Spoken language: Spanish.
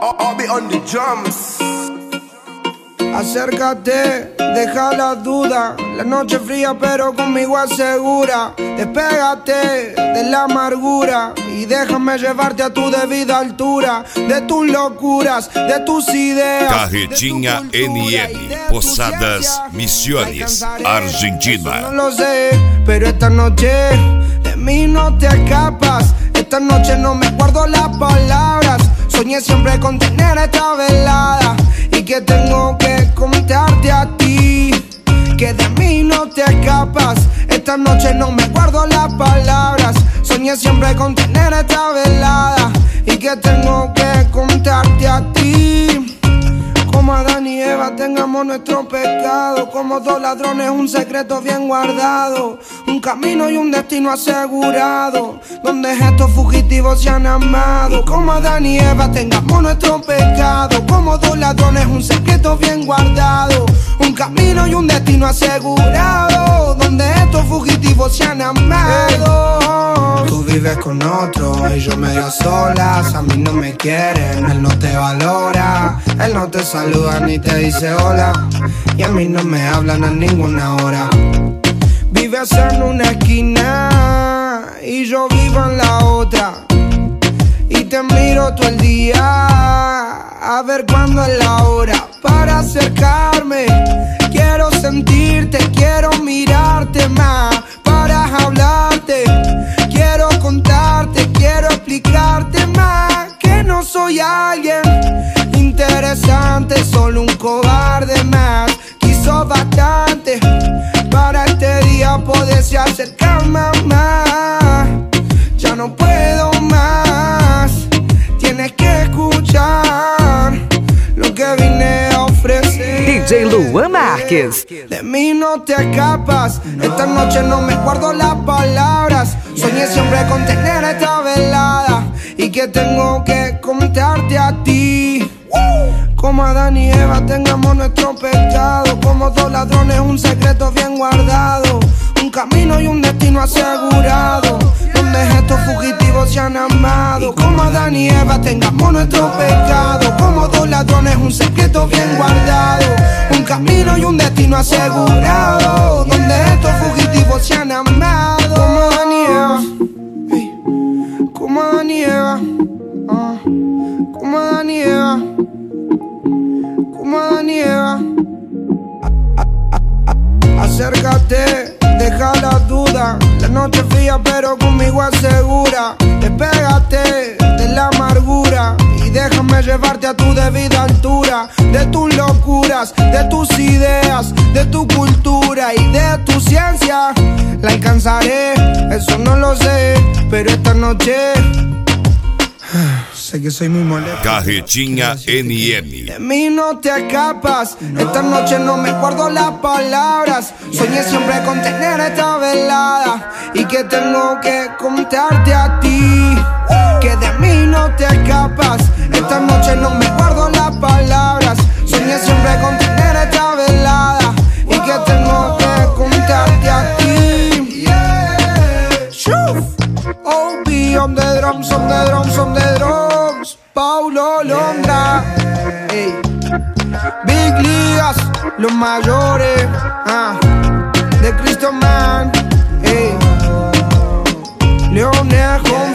I'll be on the drums. Acércate, deja la duda. La noche fría pero conmigo es segura. Despégate de la amargura y déjame llevarte a tu debida altura. De tus locuras, de tus ideas. Carretinha NM, Posadas Misiones, Argentina. No lo sé, pero esta noche de mí no te escapas. Esta noche no me guardo las palabras. Soñé siempre con tener esta velada y que tengo que contarte a ti, que de mí no te escapas. Esta noche no me guardo las palabras. Soñé siempre con tener esta velada y que tengo que contarte a ti. Como Adán y Eva tengamos nuestro pecado. Como dos ladrones un secreto bien guardado. Un camino y un destino asegurado, donde estos fugitivos se han amado. Como Adán y Eva tengamos nuestro pecado. Como dos ladrones un secreto bien guardado. Un camino y un destino asegurado, donde estos fugitivos se han amado. Tú vives con otro y yo medio solas. A mí no me quieren, él no te valora. Él no te saluda ni te dice hola, y a mí no me hablan a ninguna hora. Vives en una esquina y yo vivo en la otra, y te miro todo el día a ver cuándo es la hora para acercarme. Quiero sentirte, quiero mirarte más para hablarte. Quiero contarte, quiero explicarte más que no soy alguien interesante, solo un cobarde más. Quiso bastante para este día poderse acercarme más. Ya no puedo más, tienes que escuchar lo que vine a ofrecer. DJ Luan Marques. De mí no te escapas, esta noche no me guardo las palabras. Soñé siempre con tener esta velada y que tengo que contarte a ti. Como Adán y Eva tengamos nuestro pecado. Como dos ladrones un secreto bien guardado. Un camino y un destino asegurado, donde estos fugitivos se han amado. Como Adán y Eva tengamos nuestro pecado. Como dos ladrones un secreto bien guardado. Un camino y un destino asegurado, donde estos fugitivos se han amado. Como Adán y Eva, hey. Como Adán y Eva, como Adán y Eva, como Adán y Eva. Acércate, deja la duda. La noche fría pero conmigo es segura. Despégate de la amargura y déjame llevarte a tu debida altura. De tus locuras, de tus ideas, de tu cultura y de tu ciencia. La alcanzaré, eso no lo sé, pero esta noche sé que soy muy molesto. Carretinha NM. De mí no te escapas, esta noche no me guardo las palabras. Soñé siempre con tener esta velada y que tengo que contarte a ti, que de mí no te escapas. Esta noche no me guardo las palabras. Soñé siempre con tener esta velada y que tengo que contarte a ti. OB on the drums, on the drums, on the drums. Paulo Londra, ey. Big Ligas, los mayores, de Cristo Man, ey. Leones,